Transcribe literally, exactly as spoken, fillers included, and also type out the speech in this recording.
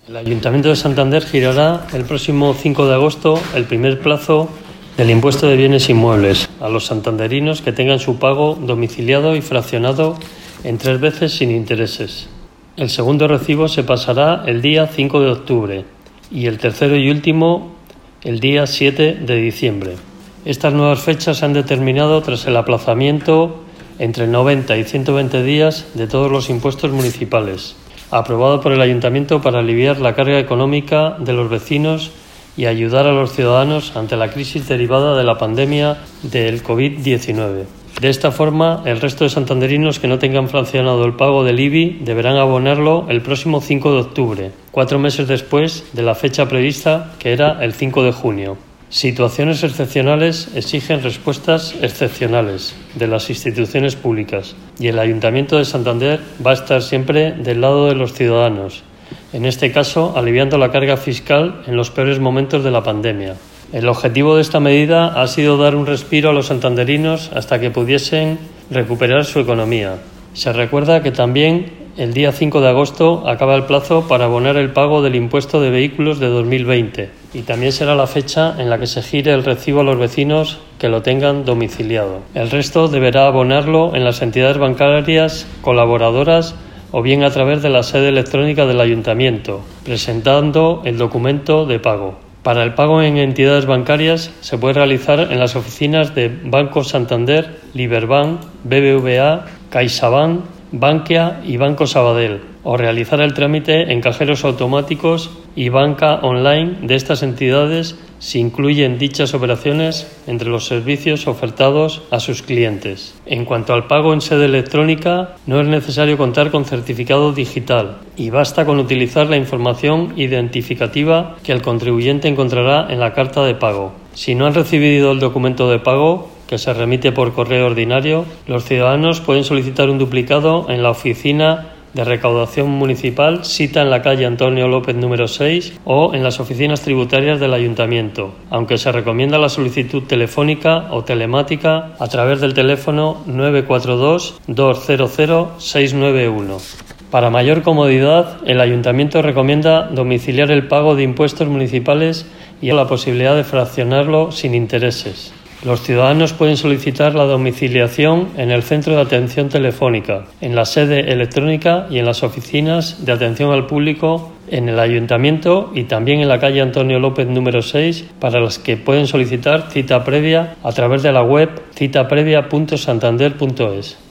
El Ayuntamiento de Santander girará el próximo cinco de agosto el primer plazo del impuesto de bienes inmuebles a los santanderinos que tengan su pago domiciliado y fraccionado en tres veces sin intereses. El segundo recibo se pasará el día cinco de octubre y el tercero y último el día siete de diciembre. Estas nuevas fechas se han determinado tras el aplazamiento entre noventa y ciento veinte días de todos los impuestos municipales, aprobado por el Ayuntamiento para aliviar la carga económica de los vecinos y ayudar a los ciudadanos ante la crisis derivada de la pandemia del covid diecinueve. De esta forma, el resto de santanderinos que no tengan fraccionado el pago del I B I deberán abonarlo el próximo cinco de octubre, cuatro meses después de la fecha prevista, que era el cinco de junio. Situaciones excepcionales exigen respuestas excepcionales de las instituciones públicas y el Ayuntamiento de Santander va a estar siempre del lado de los ciudadanos, en este caso aliviando la carga fiscal en los peores momentos de la pandemia. El objetivo de esta medida ha sido dar un respiro a los santanderinos hasta que pudiesen recuperar su economía. Se recuerda que también el día cinco de agosto acaba el plazo para abonar el pago del impuesto de vehículos de dos mil veinte y también será la fecha en la que se gire el recibo a los vecinos que lo tengan domiciliado. El resto deberá abonarlo en las entidades bancarias colaboradoras o bien a través de la sede electrónica del Ayuntamiento, presentando el documento de pago. Para el pago en entidades bancarias se puede realizar en las oficinas de Banco Santander, Liberbank, B B V A, CaixaBank, Bankia y Banco Sabadell, o realizar el trámite en cajeros automáticos y banca online de estas entidades si incluyen dichas operaciones entre los servicios ofertados a sus clientes. En cuanto al pago en sede electrónica, no es necesario contar con certificado digital y basta con utilizar la información identificativa que el contribuyente encontrará en la carta de pago. Si no han recibido el documento de pago, que se remite por correo ordinario, los ciudadanos pueden solicitar un duplicado en la oficina de recaudación municipal, sita en la calle Antonio López número seis o en las oficinas tributarias del Ayuntamiento, aunque se recomienda la solicitud telefónica o telemática a través del teléfono nueve cuatro dos, dos cero cero, seis nueve uno. Para mayor comodidad, el Ayuntamiento recomienda domiciliar el pago de impuestos municipales y la posibilidad de fraccionarlo sin intereses. Los ciudadanos pueden solicitar la domiciliación en el centro de atención telefónica, en la sede electrónica y en las oficinas de atención al público en el Ayuntamiento y también en la calle Antonio López número seis, para las que pueden solicitar cita previa a través de la web cita previa punto santander punto es.